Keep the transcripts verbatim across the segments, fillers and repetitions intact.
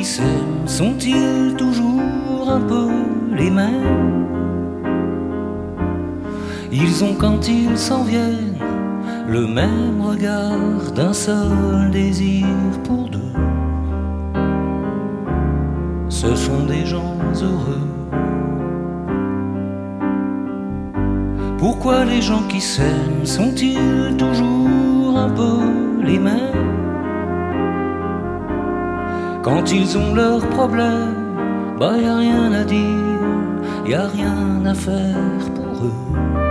qui s'aiment sont-ils toujours un peu les mêmes? Ils ont quand ils s'en viennent le même regard d'un seul désir pour deux. Ce sont des gens heureux. Pourquoi les gens qui s'aiment sont-ils toujours un peu les mêmes? Quand ils ont leurs problèmes, bah y a rien à dire, y a rien à faire pour eux.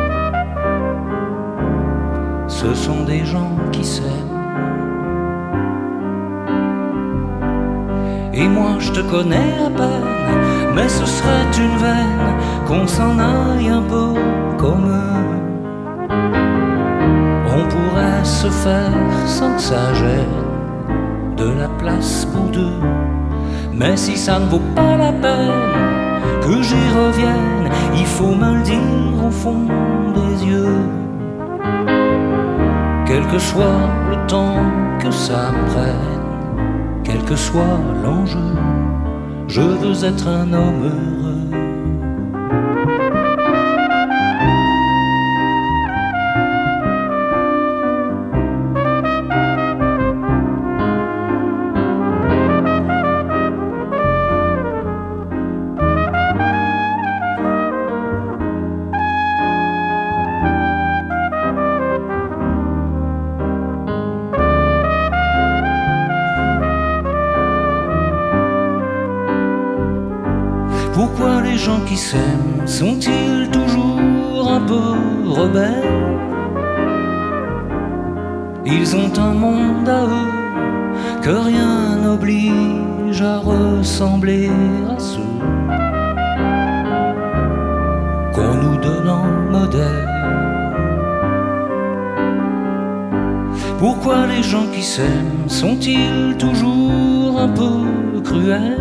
Ce sont des gens qui s'aiment. Et moi je te connais à peine, mais ce serait une veine qu'on s'en aille un peu comme eux. On pourrait se faire sans que ça gêne de la place pour deux. Mais si ça ne vaut pas la peine que j'y revienne, il faut me le dire au fond des yeux. Quel que soit le temps que ça me prenne, quel que soit l'enjeu, je veux être un homme heureux. Pourquoi les gens qui s'aiment sont-ils toujours un peu rebelles? Ils ont un monde à eux que rien n'oblige à ressembler à ceux qu'on nous donne en modèle. Pourquoi les gens qui s'aiment sont-ils toujours un peu cruels?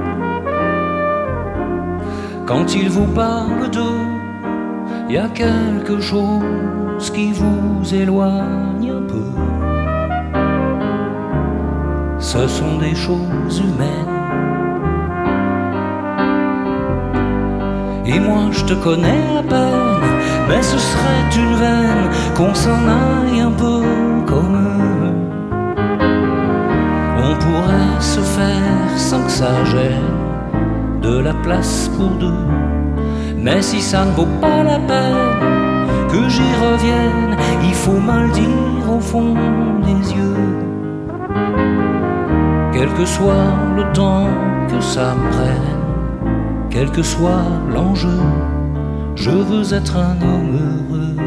Quand ils vous parlent d'eux, y a quelque chose qui vous éloigne un peu. Ce sont des choses humaines. Et moi je te connais à peine, mais ce serait une veine qu'on s'en aille un peu comme eux. On pourrait se faire sans que ça gêne de la place pour deux. Mais si ça ne vaut pas la peine que j'y revienne, il faut me le dire au fond des yeux. Quel que soit le temps que ça me prenne, quel que soit l'enjeu, je veux être un homme heureux.